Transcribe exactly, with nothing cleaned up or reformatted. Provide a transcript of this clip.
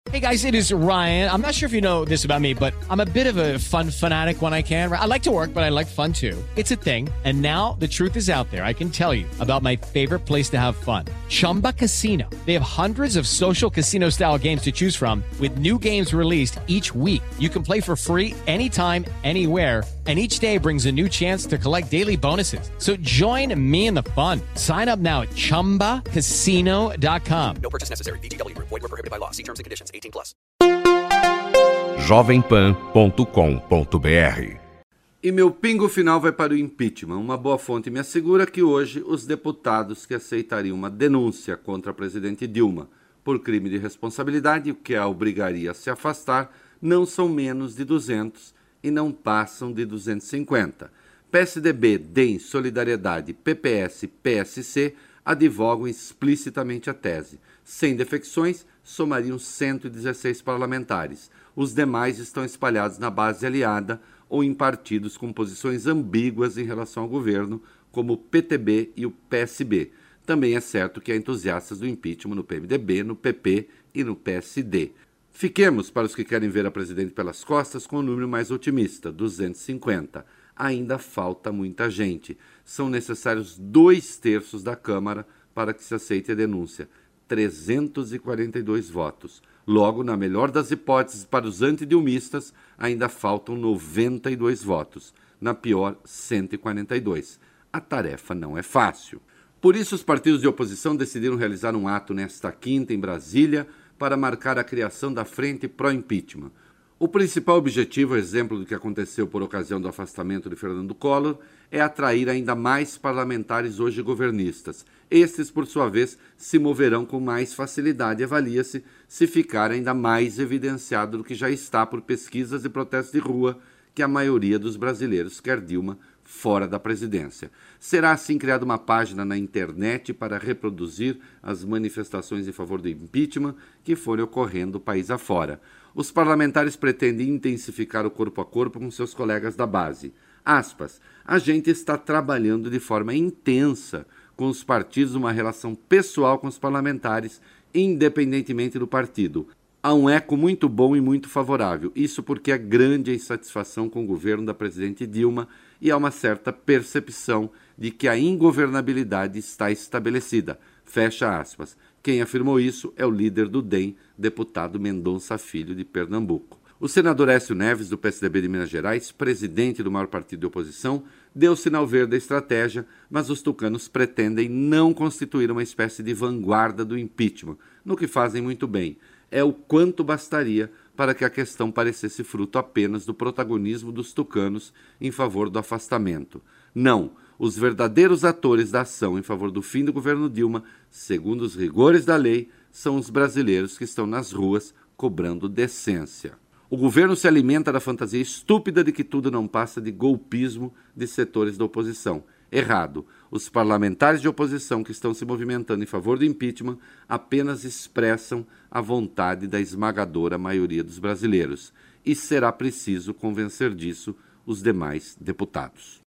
Hey guys, it is Ryan. I'm not sure if you know this about me, but I'm a bit of a fun fanatic when I can. I like to work, but I like fun too. It's a thing. And now the truth is out there. I can tell you about my favorite place to have fun. Chumba Casino. They have hundreds of social casino style games to choose from with new games released each week. You can play for free anytime, anywhere. And each day brings a new chance to collect daily bonuses. So join me in the fun. Sign up now at chumba casino dot com. No purchase necessary. V G W. Void where prohibited by law. See terms and conditions. eighteen plus. jovem pan ponto com ponto b r. E meu pingo final vai para o impeachment. Uma boa fonte me assegura que hoje os deputados que aceitariam uma denúncia contra a presidente Dilma por crime de responsabilidade, o que a obrigaria a se afastar, não são menos de duzentos e não passam de duzentos e cinquenta. P S D B, D E M, Solidariedade, P P S e P S C advogam explicitamente a tese. Sem defecções, somariam cento e dezesseis parlamentares. Os demais estão espalhados na base aliada ou em partidos com posições ambíguas em relação ao governo, como o P T B e o P S B. Também é certo que há entusiastas do impeachment no P M D B, no P P e no P S D. Fiquemos, para os que querem ver a presidente pelas costas, com o número mais otimista, duzentos e cinquenta. Ainda falta muita gente. São necessários dois terços da Câmara para que se aceite a denúncia. trezentos e quarenta e dois votos. Logo, na melhor das hipóteses, para os antidilmistas, ainda faltam noventa e dois votos. Na pior, cento e quarenta e dois. A tarefa não é fácil. Por isso, os partidos de oposição decidiram realizar um ato nesta quinta, em Brasília, para marcar a criação da Frente Pró-Impeachment. O principal objetivo, exemplo do que aconteceu por ocasião do afastamento de Fernando Collor, é atrair ainda mais parlamentares hoje governistas. Estes, por sua vez, se moverão com mais facilidade, avalia-se, se ficar ainda mais evidenciado do que já está por pesquisas e protestos de rua, que a maioria dos brasileiros quer Dilma fora da presidência. Será assim criada uma página na internet para reproduzir as manifestações em favor do impeachment que forem ocorrendo país afora. Os parlamentares pretendem intensificar o corpo a corpo com seus colegas da base. Aspas, a gente está trabalhando de forma intensa com os partidos uma relação pessoal com os parlamentares, independentemente do partido. Há um eco muito bom e muito favorável, isso porque há grande insatisfação com o governo da presidente Dilma e há uma certa percepção de que a ingovernabilidade está estabelecida. Fecha aspas. Quem afirmou isso é o líder do D E M, deputado Mendonça Filho, de Pernambuco. O senador Aécio Neves, do P S D B de Minas Gerais, presidente do maior partido de oposição, deu sinal verde à estratégia, mas os tucanos pretendem não constituir uma espécie de vanguarda do impeachment, no que fazem muito bem. É o quanto bastaria para que a questão parecesse fruto apenas do protagonismo dos tucanos em favor do afastamento. Não, os verdadeiros atores da ação em favor do fim do governo Dilma, segundo os rigores da lei, são os brasileiros que estão nas ruas cobrando decência. O governo se alimenta da fantasia estúpida de que tudo não passa de golpismo de setores da oposição. Errado. Os parlamentares de oposição que estão se movimentando em favor do impeachment apenas expressam a vontade da esmagadora maioria dos brasileiros. E será preciso convencer disso os demais deputados.